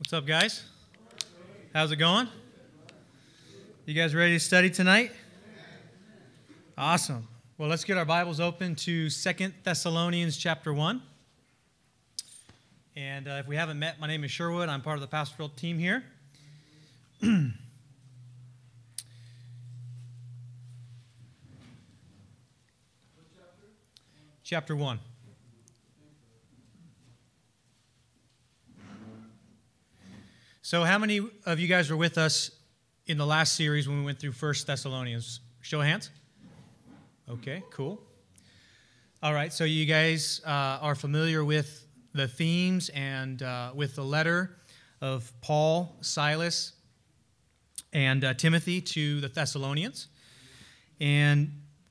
What's up, guys? How's it going? You guys ready to study tonight? Awesome. Well, let's get our Bibles open to 2 Thessalonians chapter 1. And if we haven't met, my name is Sherwood. I'm part of the pastoral team here. Chapter 1. So how many of you guys were with us in the last series when we went through 1 Thessalonians? Show of hands. Okay, cool. All right, so you guys are familiar with the themes and with the letter of Paul, Silas, and Timothy to the Thessalonians. And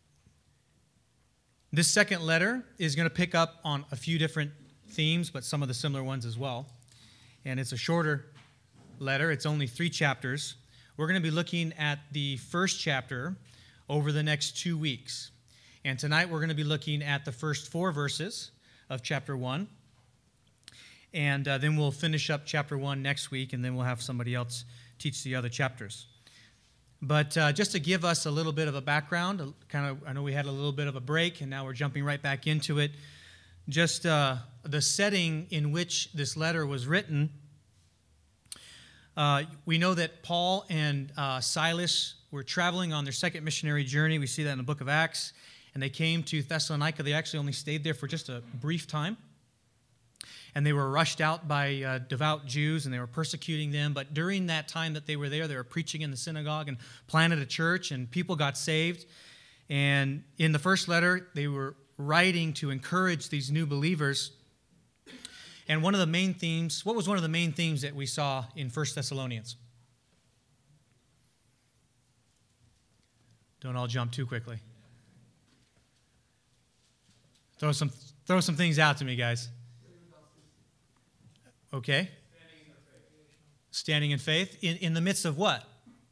this second letter is going to pick up on a few different themes, but some of the similar ones as well. And it's a shorter letter. It's only 3 chapters. We're going to be looking at the first chapter over the next 2 weeks. And tonight we're going to be looking at the first 4 verses of chapter 1. And then we'll finish up chapter 1 next week, and then we'll have somebody else teach the other chapters. But just to give us a little bit of a background, I know we had a little bit of a break, and now we're jumping right back into it. Just the setting in which this letter was written. We know that Paul and Silas were traveling on their second missionary journey. We see that in the book of Acts. And they came to Thessalonica. They actually only stayed there for just a brief time. And they were rushed out by devout Jews, and they were persecuting them. But during that time that they were there, they were preaching in the synagogue and planted a church, and people got saved. And in the first letter, they were writing to encourage these new believers. And what was one of the main themes that we saw in 1 Thessalonians? Don't all jump too quickly. Throw some things out to me, guys. Okay. Standing in faith. In the midst of what?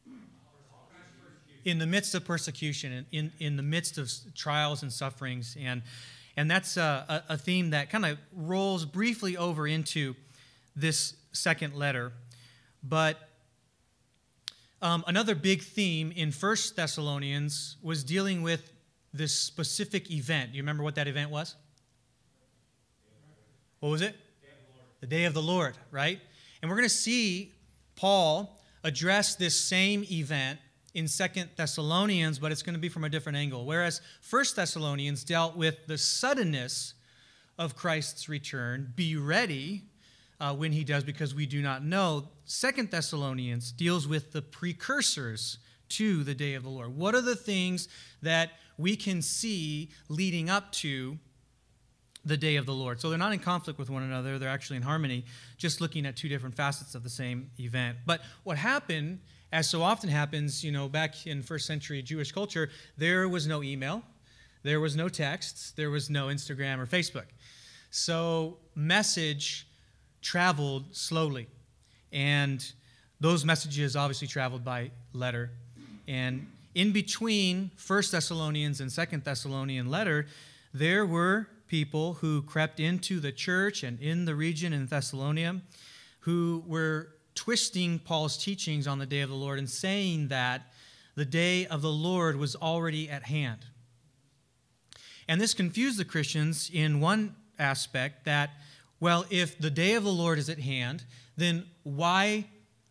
In the midst of persecution, in the midst of trials and sufferings. And that's a theme that kind of rolls briefly over into this second letter. But another big theme in 1 Thessalonians was dealing with this specific event. You remember what that event was? What was it? The Day of the Lord, right? And we're going to see Paul address this same event in 2 Thessalonians, but it's going to be from a different angle. Whereas 1 Thessalonians dealt with the suddenness of Christ's return. Be ready when he does, because we do not know. 2 Thessalonians deals with the precursors to the day of the Lord. What are the things that we can see leading up to the day of the Lord? So they're not in conflict with one another. They're actually in harmony, just looking at 2 different facets of the same event. But what happened, as so often happens, back in first century Jewish culture, there was no email, there was no texts, there was no Instagram or Facebook. So message traveled slowly. And those messages obviously traveled by letter. And in between 1 Thessalonians and 2 Thessalonian letter, there were people who crept into the church and in the region in Thessalonia who were twisting Paul's teachings on the day of the Lord and saying that the day of the Lord was already at hand. And this confused the Christians in one aspect that, well, if the day of the Lord is at hand, then why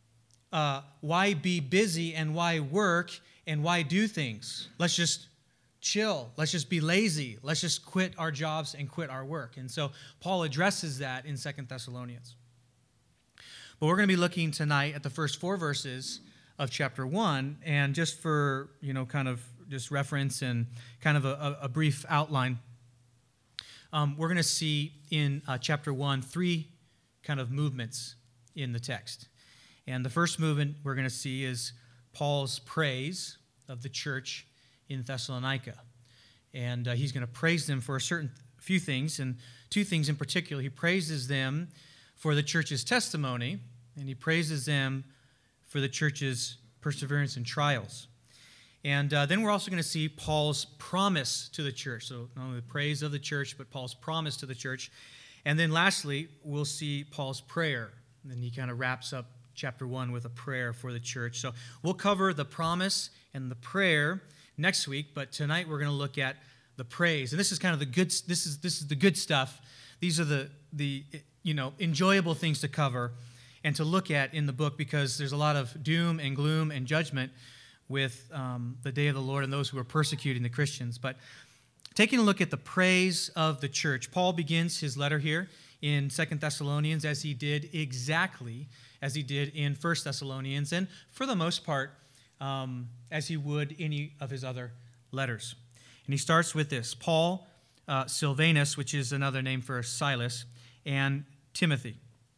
be busy and why work and why do things? Let's just chill. Let's just be lazy. Let's just quit our jobs and quit our work. And so Paul addresses that in 2 Thessalonians. But we're going to be looking tonight at the first 4 verses of chapter 1, and just for, kind of just reference and kind of a brief outline, we're going to see in chapter 1 3 kind of movements in the text. And the first movement we're going to see is Paul's praise of the church in Thessalonica. And he's going to praise them for a certain few things, and 2 things in particular. He praises them for the church's testimony, and he praises them for the church's perseverance in trials. And then we're also going to see Paul's promise to the church. So not only the praise of the church, but Paul's promise to the church. And then lastly, we'll see Paul's prayer And then he kind of wraps up chapter 1 with a prayer for the church. So we'll cover the promise and the prayer next week, but tonight we're going to look at the praise. And this is kind of the good, this is the good stuff. These are the enjoyable things to cover and to look at in the book, because there's a lot of doom and gloom and judgment with the day of the Lord and those who are persecuting the Christians. But taking a look at the praise of the church, Paul begins his letter here in 2 Thessalonians exactly as he did in 1 Thessalonians, and for the most part, as he would any of his other letters. And he starts with this: Paul, Silvanus, which is another name for Silas, and Timothy.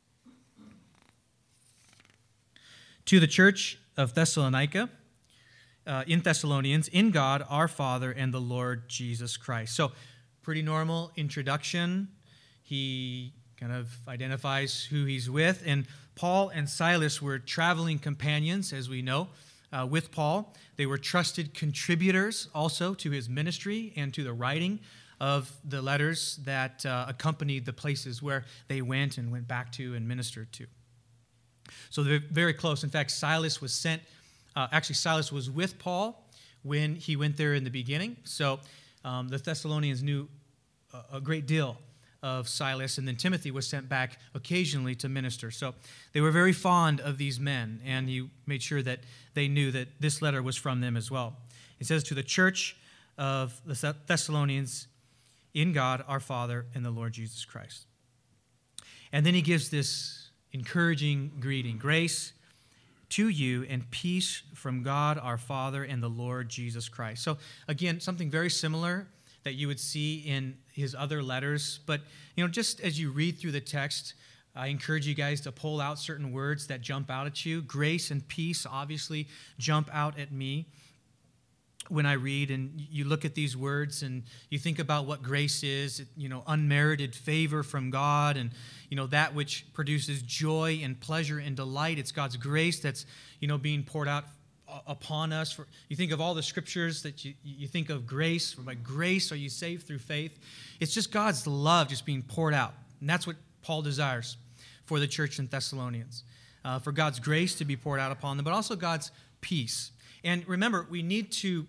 To the church of Thessalonica, in Thessalonians, in God our Father and the Lord Jesus Christ. So, pretty normal introduction. He kind of identifies who he's with. And Paul and Silas were traveling companions, as we know, with Paul. They were trusted contributors also to his ministry and to the writing of the letters that accompanied the places where they went back to and ministered to. So they're very close. In fact, Silas was sent. Silas was with Paul when he went there in the beginning. So the Thessalonians knew a great deal of Silas, and then Timothy was sent back occasionally to minister. So they were very fond of these men, and he made sure that they knew that this letter was from them as well. It says, to the church of the Thessalonians, in God our Father and the Lord Jesus Christ. And then he gives this encouraging greeting: grace to you and peace from God our Father and the Lord Jesus Christ. So again, something very similar that you would see in his other letters. But just as you read through the text, I encourage you guys to pull out certain words that jump out at you. Grace and peace obviously jump out at me when I read, and you look at these words and you think about what grace is, unmerited favor from God, and that which produces joy and pleasure and delight. It's God's grace that's being poured out upon us. You think of all the scriptures that you think of grace. By grace are you saved through faith. It's just God's love just being poured out, and that's what Paul desires for the church in Thessalonians, for God's grace to be poured out upon them, but also God's peace. And remember, we need to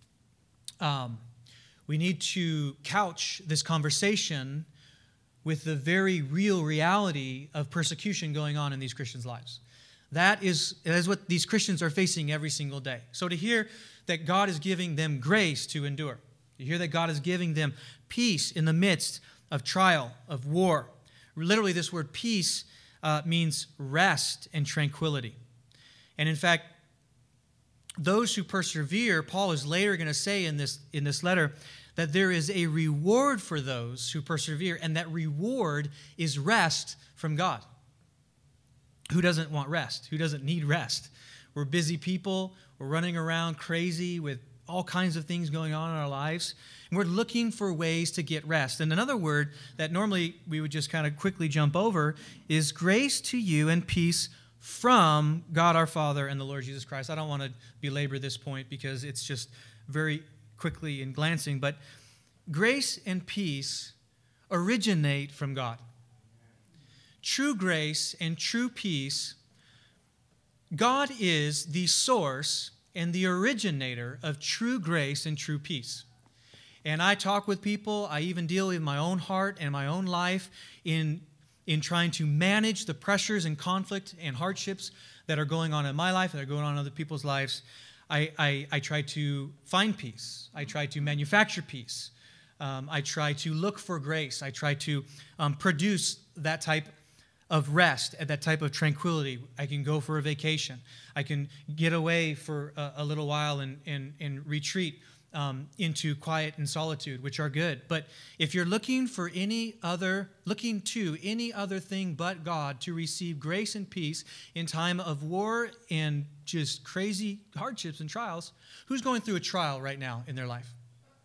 couch this conversation with the very real reality of persecution going on in these Christians' lives. That is what these Christians are facing every single day. So to hear that God is giving them grace to endure, to hear that God is giving them peace in the midst of trial, of war. Literally, this word peace means rest and tranquility. And in fact, those who persevere, Paul is later going to say in this letter that there is a reward for those who persevere, and that reward is rest from God. Who doesn't want rest? Who doesn't need rest? We're busy people. We're running around crazy with all kinds of things going on in our lives, and we're looking for ways to get rest. And another word that normally we would just kind of quickly jump over is grace to you and peace from God our Father and the Lord Jesus Christ. I don't want to belabor this point because it's just very quickly and glancing, but grace and peace originate from God. True grace and true peace, God is the source and the originator of true grace and true peace. And I talk with people, I even deal with my own heart and my own life in trying to manage the pressures and conflict and hardships that are going on in my life, that are going on in other people's lives. I try to find peace. I try to manufacture peace. I try to look for grace. I try to produce that type of rest, that type of tranquility. I can go for a vacation. I can get away for a little while and retreat into quiet and solitude, which are good. But if you're looking to any other thing but God to receive grace and peace in time of war and just crazy hardships and trials, who's going through a trial right now in their life?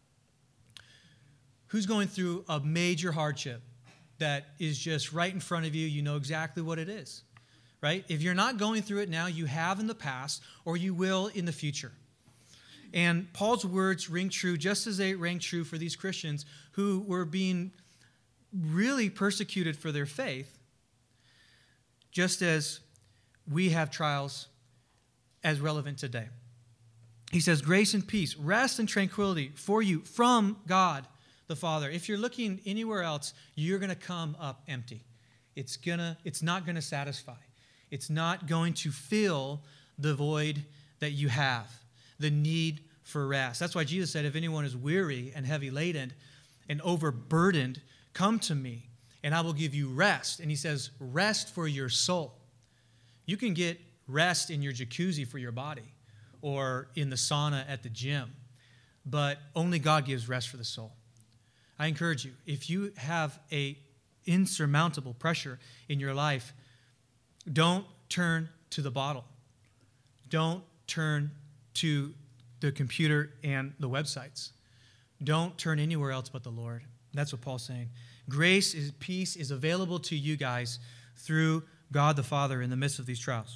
Who's going through a major hardship that is just right in front of you? You know exactly what it is, right? If you're not going through it now, you have in the past, or you will in the future. And Paul's words ring true just as they rang true for these Christians who were being really persecuted for their faith. just as we have trials as relevant today. He says, grace and peace, rest and tranquility for you from God the Father. If you're looking anywhere else, you're going to come up empty. It's not going to satisfy. It's not going to fill the void that you have, the need for rest. That's why Jesus said, if anyone is weary and heavy laden and overburdened, come to me and I will give you rest. And he says, rest for your soul. You can get rest in your jacuzzi for your body or in the sauna at the gym, but only God gives rest for the soul. I encourage you, if you have a insurmountable pressure in your life, don't turn to the bottle. Don't turn to the computer and the websites. Don't turn anywhere else but the Lord. That's what Paul's saying. Grace is peace is available to you guys through God the Father in the midst of these trials.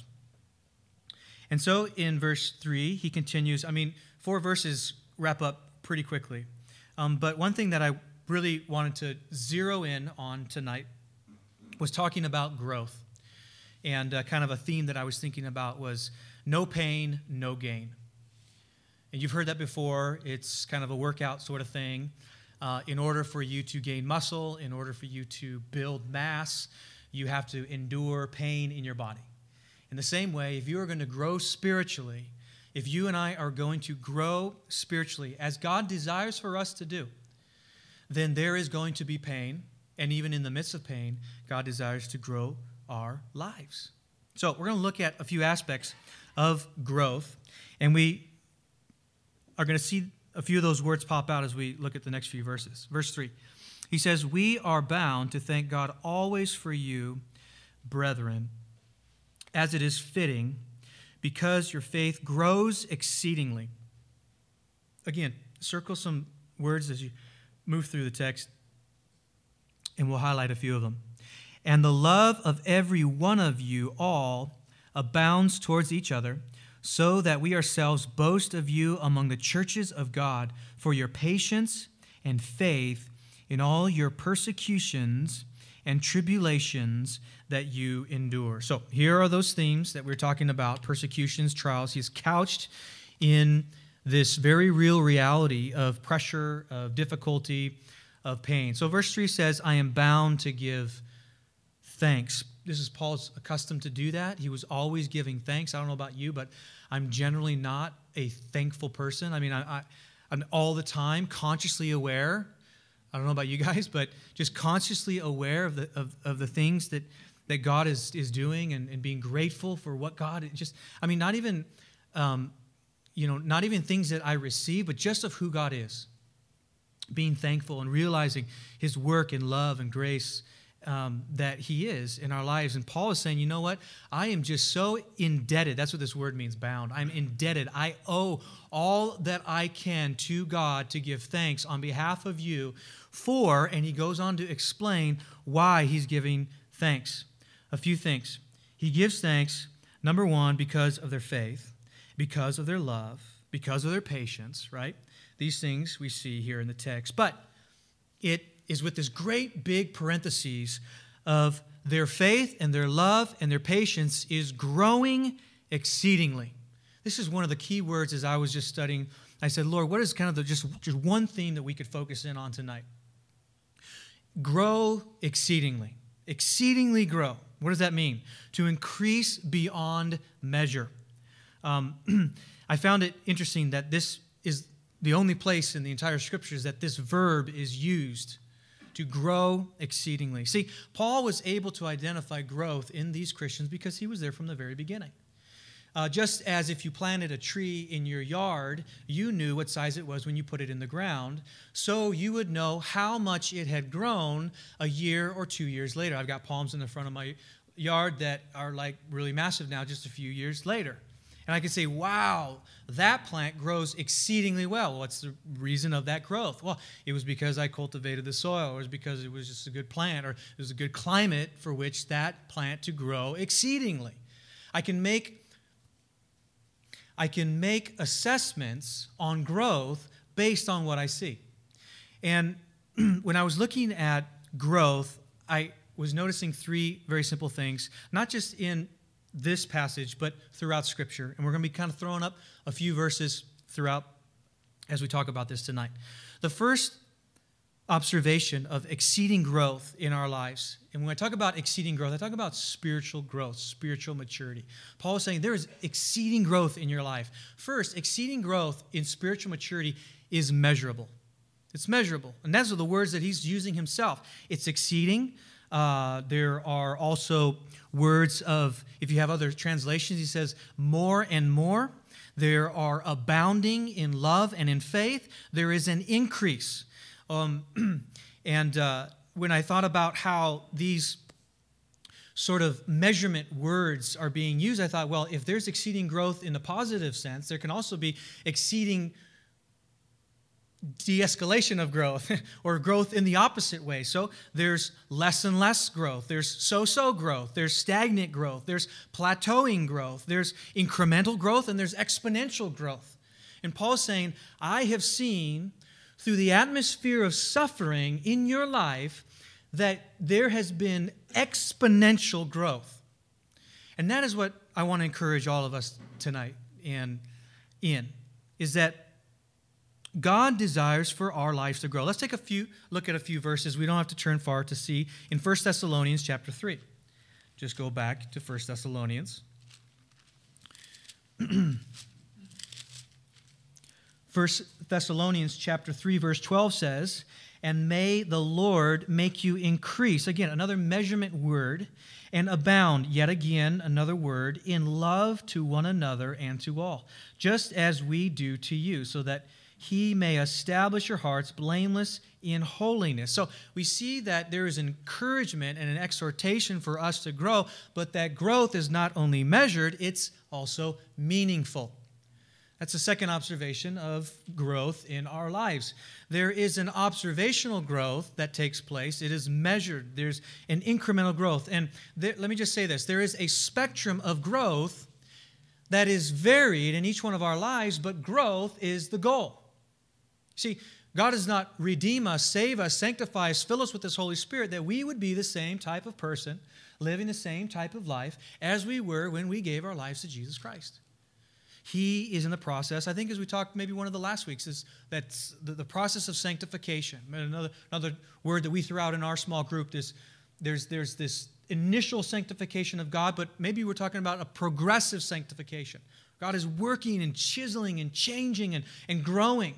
And so in verse 3, he continues. 4 verses wrap up pretty quickly. But one thing that I really wanted to zero in on tonight was talking about growth. And kind of a theme that I was thinking about was no pain, no gain. And you've heard that before. It's kind of a workout sort of thing. In order for you to gain muscle, in order for you to build mass, you have to endure pain in your body. In the same way, if you are going to grow spiritually, if you and I are going to grow spiritually as God desires for us to do, then there is going to be pain. And even in the midst of pain, God desires to grow our lives. So we're going to look at a few aspects of growth. And we are going to see a few of those words pop out as we look at the next few verses. Verse 3, he says, we are bound to thank God always for you, brethren, as it is fitting, because your faith grows exceedingly. Again, circle some words as you move through the text, and we'll highlight a few of them. And the love of every one of you all abounds towards each other, so that we ourselves boast of you among the churches of God for your patience and faith in all your persecutions and tribulations that you endure. So here are those themes that we're talking about, persecutions, trials. He's couched in this very real reality of pressure, of difficulty, of pain. So verse 3 says, I am bound to give thanks. This is Paul's accustomed to do that. He was always giving thanks. I don't know about you, but I'm generally not a thankful person. I'm all the time consciously aware. I don't know about you guys, but just consciously aware of the things that God is doing and being grateful for what God just. Not even things that I receive, but just of who God is. Being thankful and realizing His work and love and grace that He is in our lives. And Paul is saying, you know what? I am just so indebted. That's what this word means, bound. I'm indebted. I owe all that I can to God to give thanks on behalf of you for, and he goes on to explain why he's giving thanks. A few things. He gives thanks, number one, because of their faith, because of their love, because of their patience, right? These things we see here in the text. But it is with this great big parentheses of their faith and their love and their patience is growing exceedingly. This is one of the key words as I was just studying. I said, Lord, what is kind of just one theme that we could focus in on tonight? Grow exceedingly. Exceedingly grow. What does that mean? To increase beyond measure. I found it interesting that this is the only place in the entire Scriptures that this verb is used, to grow exceedingly. See, Paul was able to identify growth in these Christians because he was there from the very beginning. Just as if you planted a tree in your yard, you knew what size it was when you put it in the ground, so you would know how much it had grown a year or 2 years later. I've got palms in the front of my yard that are like really massive now just a few years later. And I can say, wow, that plant grows exceedingly well. What's the reason of that growth? Well, it was because I cultivated the soil, or it was because it was just a good plant, or it was a good climate for which that plant to grow exceedingly. I can make assessments on growth based on what I see. And when I was looking at growth, I was noticing three very simple things, not just in this passage, but throughout Scripture. And we're going to be kind of throwing up a few verses throughout as we talk about this tonight. The first observation of exceeding growth in our lives, and when I talk about exceeding growth, I talk about spiritual growth, spiritual maturity. Paul is saying there is exceeding growth in your life. First, exceeding growth in spiritual maturity is measurable. It's measurable. And those are the words that he's using himself. It's exceeding. There are also words of, if you have other translations, he says more and more. There are abounding in love and in faith. There is an increase. When I thought about how these sort of measurement words are being used, I thought, well, if there's exceeding growth in the positive sense, there can also be exceeding de-escalation of growth or growth in the opposite way. So there's less and less growth. There's so-so growth. There's stagnant growth. There's plateauing growth. There's incremental growth, and there's exponential growth. And Paul's saying, I have seen through the atmosphere of suffering in your life that there has been exponential growth. And that is what I want to encourage all of us tonight is that God desires for our lives to grow. Let's take look at a few verses. We don't have to turn far to see in 1 Thessalonians chapter 3. Just go back to 1 Thessalonians. 1 Thessalonians chapter 3, verse 12 says, and may the Lord make you increase. Again, another measurement word. And abound, yet again, another word, in love to one another and to all, just as we do to you, so that he may establish your hearts blameless in holiness. So we see that there is encouragement and an exhortation for us to grow, but that growth is not only measured, it's also meaningful. That's the second observation of growth in our lives. There is an observational growth that takes place. It is measured. There's an incremental growth. And let me just say this. There is a spectrum of growth that is varied in each one of our lives, but growth is the goal. See, God does not redeem us, save us, sanctify us, fill us with His Holy Spirit, that we would be the same type of person, living the same type of life as we were when we gave our lives to Jesus Christ. He is in the process. I think as we talked maybe one of the last weeks, is that's the process of sanctification. Another word that we threw out in our small group is there's this initial sanctification of God, but maybe we're talking about a progressive sanctification. God is working and chiseling and changing and growing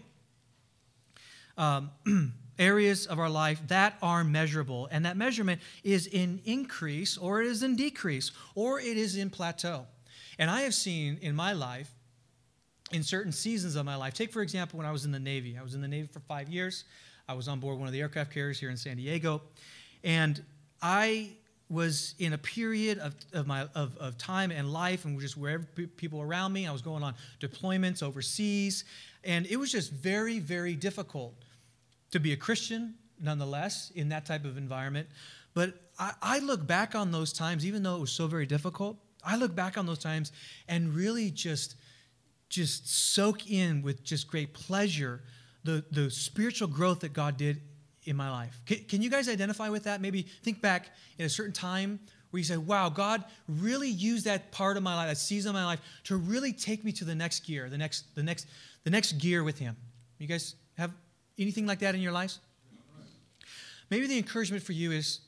areas of our life that are measurable. And that measurement is in increase, or it is in decrease, or it is in plateau. And I have seen in my life, in certain seasons of my life, take for example when I was in the Navy. I was in the Navy for 5 years. I was on board one of the aircraft carriers here in San Diego. And I was in a period of time and life, and just wherever people around me. I was going on deployments overseas. And it was just very, very difficult to be a Christian, nonetheless, in that type of environment. But I look back on those times, even though it was so very difficult, I look back on those times and really just soak in with just great pleasure the spiritual growth that God did in my life. Can you guys identify with that? Maybe think back in a certain time where you say, wow, God really used that part of my life, that season of my life, to really take me to the next gear, the next gear with Him. You guys have anything like that in your lives? Maybe the encouragement for you is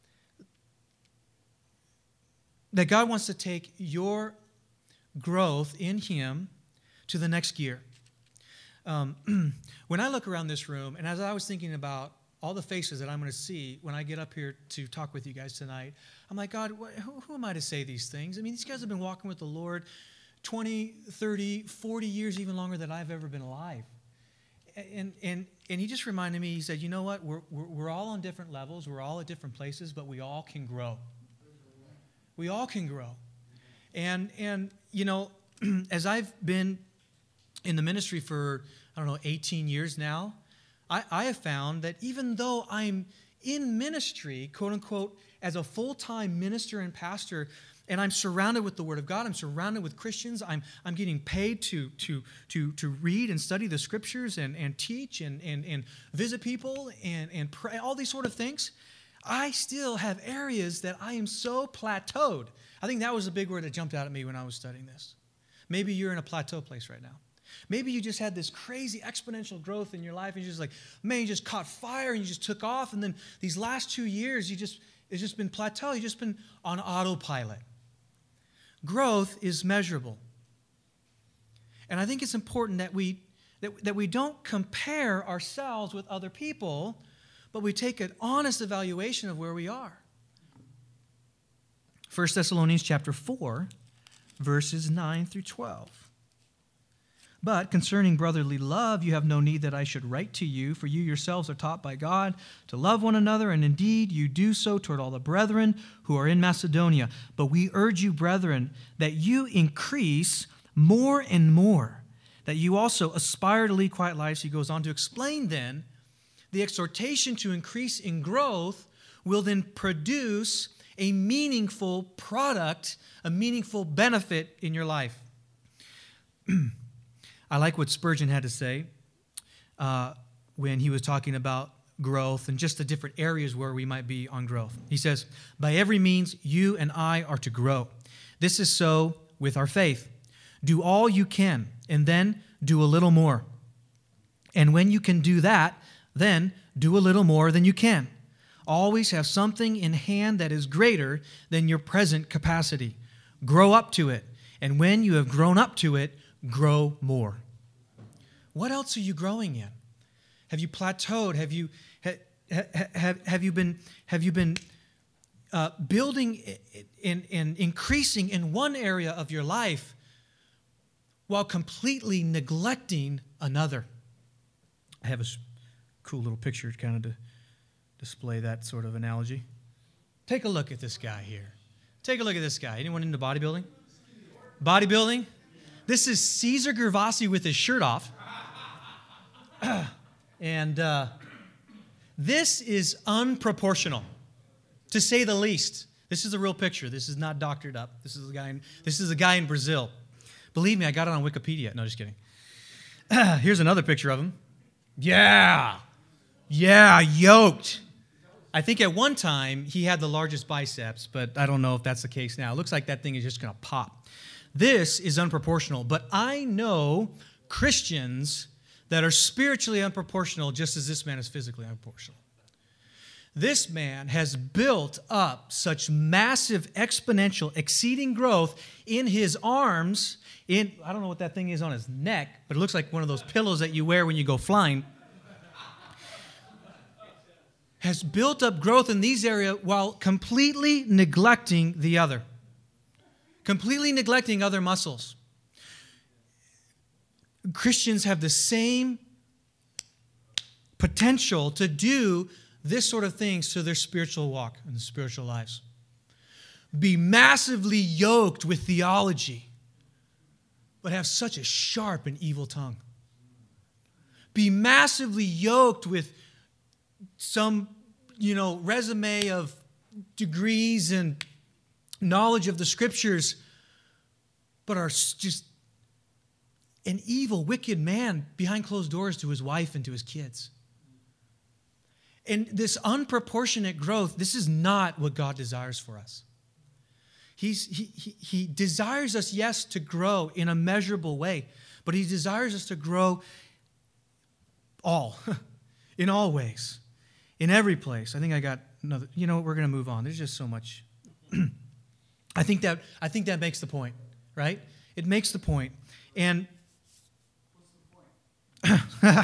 that God wants to take your growth in Him to the next gear. When I look around this room, and as I was thinking about all the faces that I'm going to see when I get up here to talk with you guys tonight, I'm like, God, who am I to say these things? I mean, these guys have been walking with the Lord 20, 30, 40 years, even longer than I've ever been alive. And He just reminded me, He said, you know what? We're all on different levels. We're all at different places, but we all can grow. We all can grow. And you know, as I've been in the ministry for, 18 years now, I have found that even though I'm in ministry, quote unquote, as a full-time minister and pastor, and I'm surrounded with the Word of God, I'm surrounded with Christians, I'm getting paid to read and study the Scriptures and teach and visit people and pray, all these sort of things, I still have areas that I am so plateaued. I think that was a big word that jumped out at me when I was studying this. Maybe you're in a plateau place right now. Maybe you just had this crazy exponential growth in your life and you're just like, man, you just caught fire and you just took off. And then these last 2 years, it's just been plateau. You've just been on autopilot. Growth is measurable. And I think it's important that we don't compare ourselves with other people, but we take an honest evaluation of where we are. 1 Thessalonians chapter 4, verses 9 through 12. But concerning brotherly love, you have no need that I should write to you, for you yourselves are taught by God to love one another, and indeed you do so toward all the brethren who are in Macedonia. But we urge you, brethren, that you increase more and more, that you also aspire to lead quiet lives. He goes on to explain then, the exhortation to increase in growth will then produce a meaningful product, a meaningful benefit in your life. I like what Spurgeon had to say when he was talking about growth and just the different areas where we might be on growth. He says, by every means, you and I are to grow. This is so with our faith. Do all you can, and then do a little more. And when you can do that, then do a little more than you can. Always have something in hand that is greater than your present capacity. Grow up to it. And when you have grown up to it, grow more. What else are you growing in? Have you plateaued? Have you been building and increasing in one area of your life while completely neglecting another? I have a cool little picture kind of to display that sort of analogy. Take a look at this guy here. Take a look at this guy. Anyone into bodybuilding? Bodybuilding? This is Cesar Gervasi with his shirt off. And this is unproportional, to say the least. This is a real picture. This is not doctored up. This is a guy in Brazil. Believe me, I got it on Wikipedia. No, just kidding. Here's another picture of him. Yeah, yoked. I think at one time he had the largest biceps, but I don't know if that's the case now. It looks like that thing is just going to pop. This is unproportional, but I know Christians that are spiritually unproportional just as this man is physically unproportional. This man has built up such massive, exponential, exceeding growth in his arms. I don't know what that thing is on his neck, but it looks like one of those pillows that you wear when you go flying. Has built up growth in these areas while completely neglecting the other. Completely neglecting other muscles. Christians have the same potential to do this sort of things to their spiritual walk and spiritual lives. Be massively yoked with theology, but have such a sharp and evil tongue. Be massively yoked with some, resume of degrees and knowledge of the Scriptures, but are just an evil, wicked man behind closed doors to his wife and to his kids. And this unproportionate growth, this is not what God desires for us. He desires us, yes, to grow in a measurable way, but He desires us to grow in all ways, in every place. I think I got another, we're going to move on. There's just so much. I think that makes the point, right? It makes the point. And the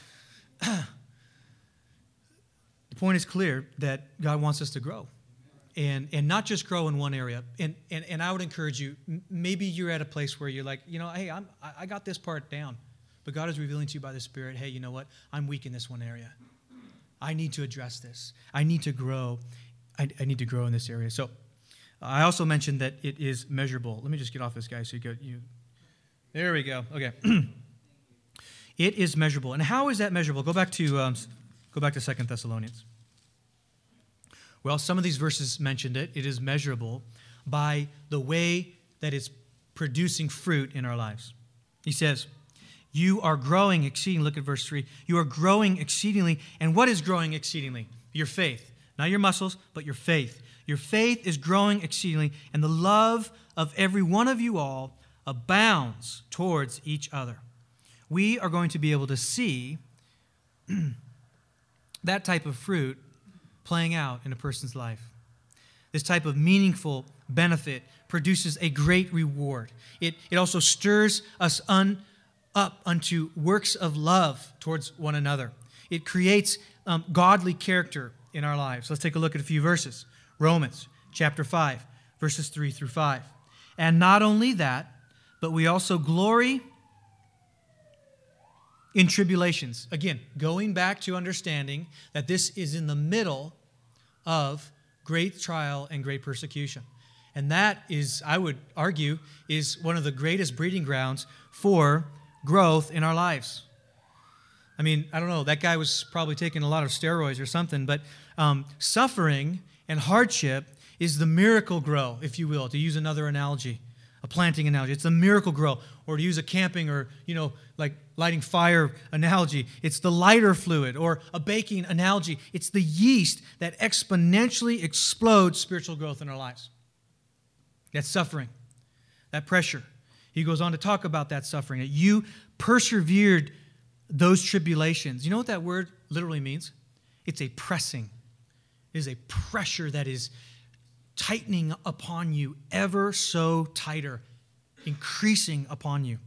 point is clear that God wants us to grow. And not just grow in one area. And I would encourage you, maybe you're at a place where you're like, hey, I got this part down. But God is revealing to you by the Spirit, hey, you know what? I'm weak in this one area. I need to address this. I need to grow. I need to grow in this area. So I also mentioned that it is measurable. Let me just get off this guy so you there we go. Okay. It is measurable. And how is that measurable? Go back to 2 Thessalonians. Well, some of these verses mentioned it. It is measurable by the way that it's producing fruit in our lives. He says, you are growing exceedingly. Look at verse 3. You are growing exceedingly. And what is growing exceedingly? Your faith. Not your muscles, but your faith. Your faith is growing exceedingly, and the love of every one of you all abounds towards each other. We are going to be able to see that type of fruit playing out in a person's life. This type of meaningful benefit produces a great reward. It also stirs us up unto works of love towards one another. It creates godly character in our lives. Let's take a look at a few verses. Romans chapter 5, verses 3 through 5. And not only that, but we also glory in tribulations. Again, going back to understanding that this is in the middle of great trial and great persecution. And that is, I would argue, is one of the greatest breeding grounds for growth in our lives. I mean, I don't know, that guy was probably taking a lot of steroids or something, but suffering and hardship is the miracle grow, if you will, to use another analogy, a planting analogy. It's the miracle grow, or to use a camping or, like lighting fire analogy, it's the lighter fluid, or a baking analogy. It's the yeast that exponentially explodes spiritual growth in our lives. That's suffering, that pressure. He goes on to talk about that suffering, that you persevered those tribulations. You know what that word literally means? It's a pressing. It is a pressure that is tightening upon you, ever so tighter, increasing upon you.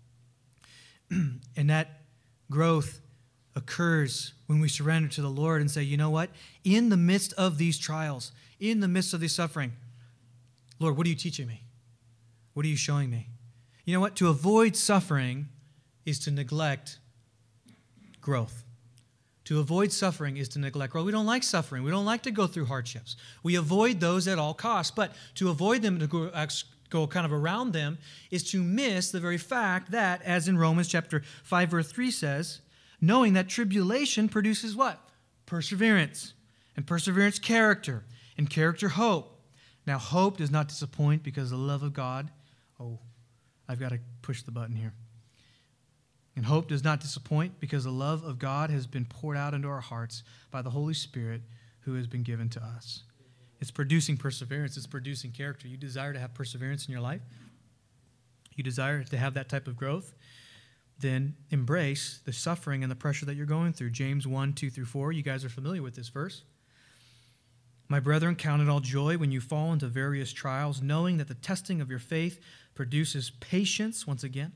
And that growth occurs when we surrender to the Lord and say, you know what? In the midst of these trials, in the midst of this suffering, Lord, what are you teaching me? What are you showing me? You know what? To avoid suffering is to neglect growth. To avoid suffering is to neglect growth. We don't like suffering. We don't like to go through hardships. We avoid those at all costs. But to avoid them, to go kind of around them, is to miss the very fact that, as in Romans chapter 5, verse 3 says, knowing that tribulation produces what? Perseverance. And perseverance, character. And character, hope. Now, hope does not disappoint because the love of God... Oh, I've got to push the button here. And hope does not disappoint because the love of God has been poured out into our hearts by the Holy Spirit who has been given to us. It's producing perseverance. It's producing character. You desire to have perseverance in your life? You desire to have that type of growth? Then embrace the suffering and the pressure that you're going through. James 1, 2 through 4. You guys are familiar with this verse. My brethren, count it all joy when you fall into various trials, knowing that the testing of your faith produces patience, once again.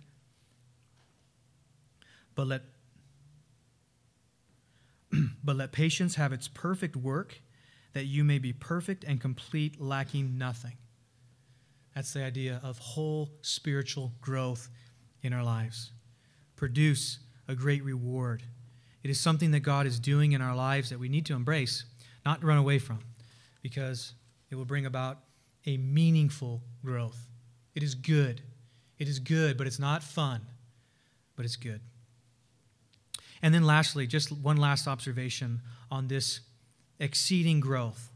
But let patience have its perfect work, that you may be perfect and complete, lacking nothing. That's the idea of whole spiritual growth in our lives. Produce a great reward. It is something that God is doing in our lives that we need to embrace, not run away from, because it will bring about a meaningful growth. It is good. It is good, but it's not fun, but it's good. And then lastly, just one last observation on this exceeding growth.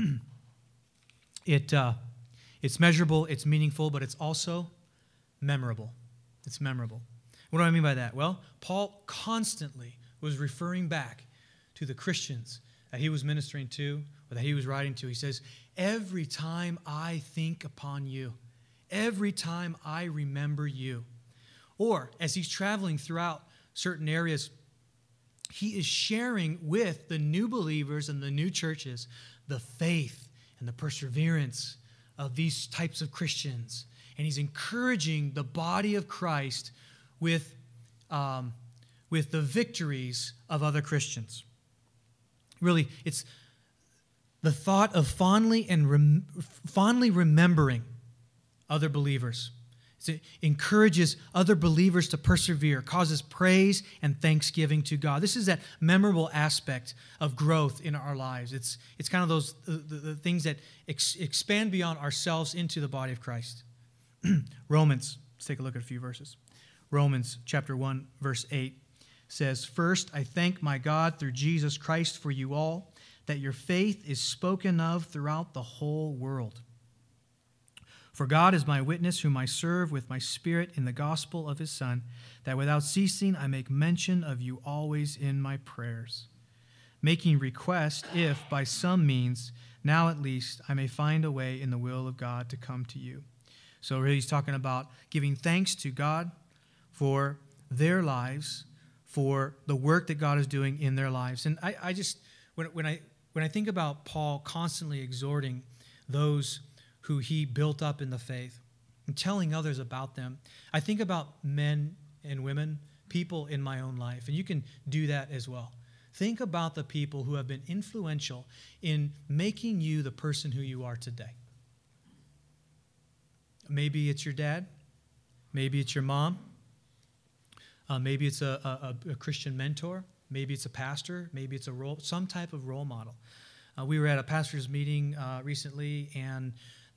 It's measurable, it's meaningful, but it's also memorable. It's memorable. What do I mean by that? Well, Paul constantly was referring back to the Christians that he was ministering to or that he was writing to. He says, every time I think upon you, every time I remember you. Or as he's traveling throughout certain areas, he is sharing with the new believers and the new churches the faith and the perseverance of these types of Christians. And he's encouraging the body of Christ with the victories of other Christians. Really, it's the thought of fondly remembering other believers. It encourages other believers to persevere, causes praise and thanksgiving to God. This is that memorable aspect of growth in our lives. It's kind of those the things that expand beyond ourselves into the body of Christ. Romans, let's take a look at a few verses. Romans chapter 1, verse 8 says, First, I thank my God through Jesus Christ for you all, that your faith is spoken of throughout the whole world. For God is my witness, whom I serve with my spirit in the gospel of his Son, that without ceasing I make mention of you always in my prayers, making request if, by some means, now at least, I may find a way in the will of God to come to you. So really he's talking about giving thanks to God for their lives, for the work that God is doing in their lives. And I just, when I think about Paul constantly exhorting those who he built up in the faith and telling others about them, I think about men and women, people in my own life, and you can do that as well. Think about the people who have been influential in making you the person who you are today. Maybe it's your dad. Maybe it's your mom. Maybe it's a Christian mentor. Maybe it's a pastor. Maybe it's some type of role model. We were at a pastor's meeting recently, and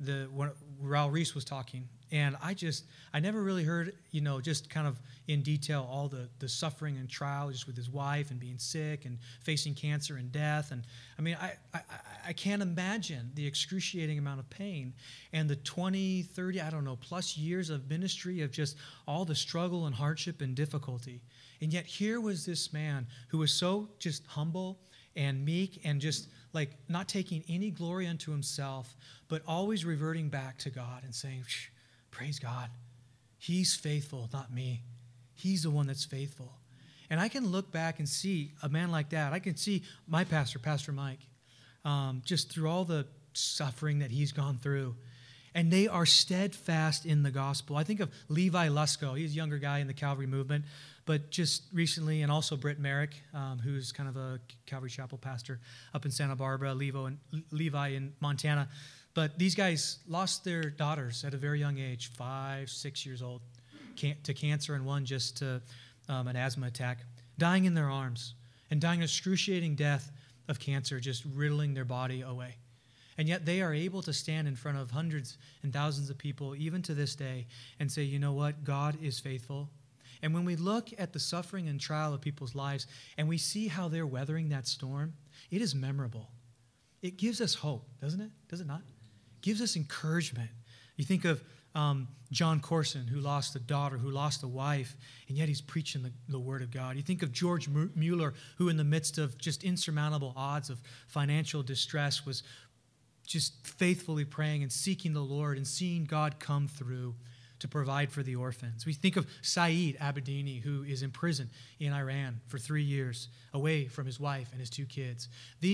Raul Reese was talking, and I never really heard, just kind of in detail all the suffering and trial just with his wife and being sick and facing cancer and death. And I mean, I can't imagine the excruciating amount of pain and the 20, 30, I don't know, plus years of ministry of just all the struggle and hardship and difficulty. And yet here was this man who was so just humble and meek and just like not taking any glory unto himself, but always reverting back to God and saying, praise God. He's faithful, not me. He's the one that's faithful. And I can look back and see a man like that. I can see my pastor, Pastor Mike, just through all the suffering that he's gone through. And they are steadfast in the gospel. I think of Levi Lusko. He's a younger guy in the Calvary movement. But just recently, and also Britt Merrick, who's kind of a Calvary Chapel pastor up in Santa Barbara, Levi in Montana. But these guys lost their daughters at a very young age, 5, 6 years old, to cancer, and one just to an asthma attack, dying in their arms and dying an excruciating death of cancer, just riddling their body away. And yet they are able to stand in front of hundreds and thousands of people, even to this day, and say, you know what? God is faithful. And when we look at the suffering and trial of people's lives and we see how they're weathering that storm, it is memorable. It gives us hope, doesn't it? Does it not? It gives us encouragement. You think of John Corson, who lost a daughter, who lost a wife, and yet he's preaching the Word of God. You think of George Mueller, who in the midst of just insurmountable odds of financial distress was just faithfully praying and seeking the Lord and seeing God come through to provide for the orphans. We think of Saeed Abedini, who is in prison in Iran for 3 years, away from his wife and his 2 kids.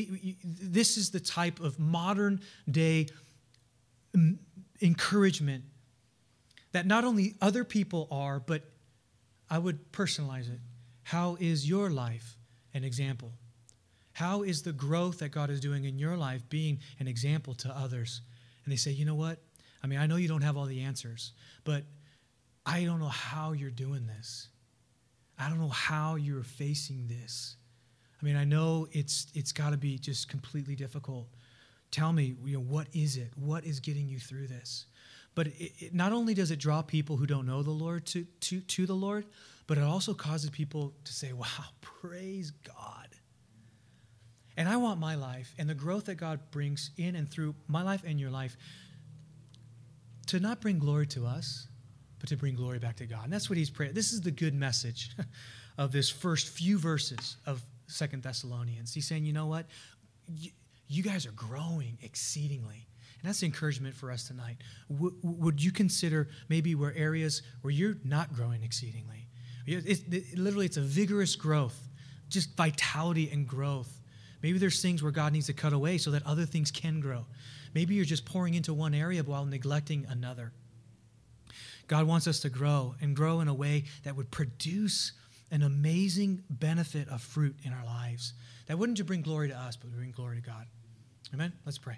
This is the type of modern day encouragement that not only other people are, but I would personalize it. How is your life an example? How is the growth that God is doing in your life being an example to others? And they say, you know what? I mean, I know you don't have all the answers, but I don't know how you're doing this. I don't know how you're facing this. I mean, I know it's got to be just completely difficult. Tell me, what is it? What is getting you through this? But it not only does it draw people who don't know the Lord to the Lord, but it also causes people to say, wow, praise God. And I want my life and the growth that God brings in and through my life and your life to not bring glory to us, but to bring glory back to God. And that's what he's praying. This is the good message of this first few verses of 2 Thessalonians. He's saying, you know what? You guys are growing exceedingly. And that's the encouragement for us tonight. Would you consider maybe where areas where you're not growing exceedingly? Literally, it's a vigorous growth, just vitality and growth. Maybe there's things where God needs to cut away so that other things can grow. Maybe you're just pouring into one area while neglecting another. God wants us to grow and grow in a way that would produce an amazing benefit of fruit in our lives. That wouldn't just bring glory to us, but bring glory to God. Amen? Let's pray.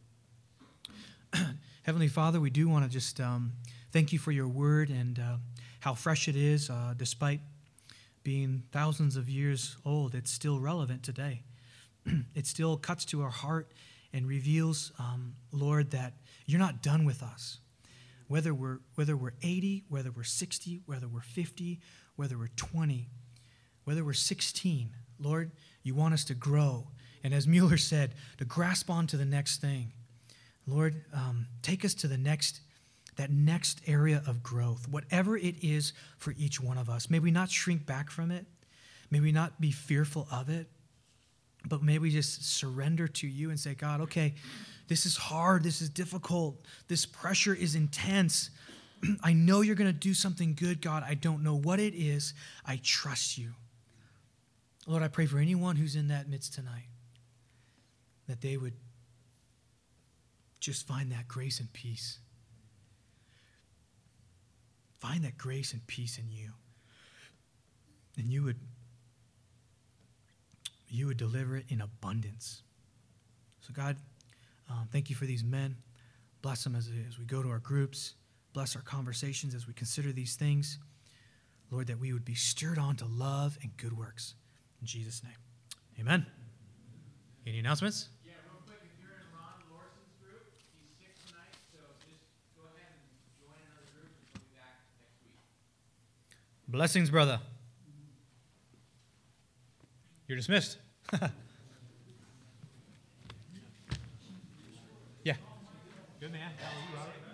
Heavenly Father, we do want to just thank you for your word and how fresh it is. Despite being thousands of years old, it's still relevant today. It still cuts to our heart and reveals, Lord, that you're not done with us. Whether we're 80, whether we're 60, whether we're 50, whether we're 20, whether we're 16, Lord, you want us to grow. And as Mueller said, to grasp on to the next thing. Lord, take us to that next area of growth, whatever it is for each one of us. May we not shrink back from it. May we not be fearful of it. But may we just surrender to you and say, God, okay, this is hard. This is difficult. This pressure is intense. I know you're going to do something good, God. I don't know what it is. I trust you. Lord, I pray for anyone who's in that midst tonight, that they would just find that grace and peace. Find that grace and peace in you. And you would deliver it in abundance. So God, thank you for these men. Bless them as we go to our groups. Bless our conversations as we consider these things. Lord, that we would be stirred on to love and good works. In Jesus' name, amen. Any announcements? Yeah, real quick, if you're in Ron Larson's group, he's sick tonight, so just go ahead and join another group, and he'll be back next week. Blessings, brother. You're dismissed. Yeah. Good man. How are you, Robert?